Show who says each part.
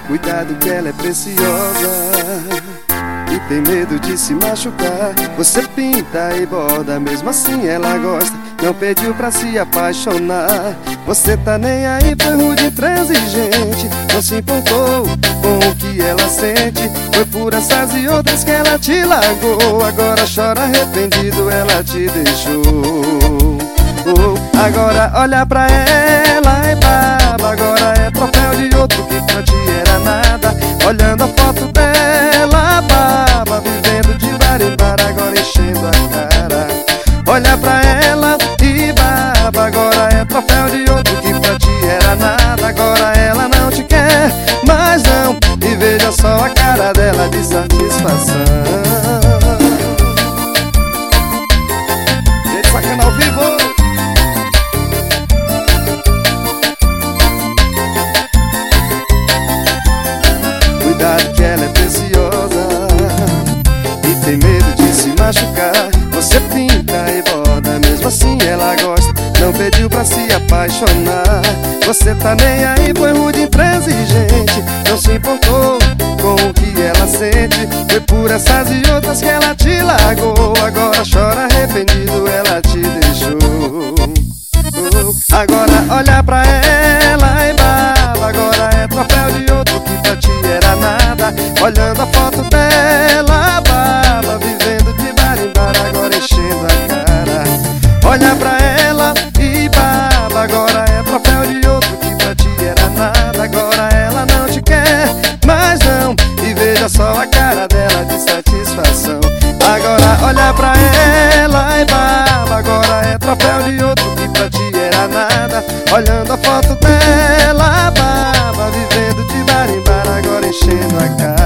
Speaker 1: Cuidado que ela é preciosa e tem medo de se machucar. Você pinta e borda, mesmo assim ela gosta. Não pediu pra se apaixonar. Você tá nem aí, foi rude e intransigente. Não se importou com o que ela sente. Foi por essas e outras que ela te largou. Agora chora arrependido, ela te deixou. Agora olha pra ela e baba. Agora é troféu de outro que pra ti era nada. Olhando a foto dela, baba, vivendo de bar em bar, agora enchendo a cara. Olha pra ela e baba. Agora é troféu de outro que pra ti era nada. Agora ela não te quer mais não. E veja só a cara dela de satisfação. Gente, sacana ao vivo. Cuidado que ela é preciosa e tem medo de se machucar. Você pinta e borda, mesmo assim ela gosta. Não pediu pra se apaixonar. Você tá nem aí, foi rude e intransigente. Não se importou com o que ela sente. Foi por essas e outras que ela te largou. Agora chora arrependido, ela te deixou. Agora olha pra ela e baba. Agora é troféu de outro que pra ti era nada. Olhando a foto dela, baba, vivendo de bar em bar, agora enchendo a cara. Olha pra ela e baba. Agora é troféu de outro que pra ti era nada. Agora ela não te quer mais não. E veja só a cara dela de satisfação. Agora olha pra ela e baba. Agora é troféu de outro que pra ti era nada. Olhando a foto dela, baba, vivendo de bar em bar, agora enchendo a cara.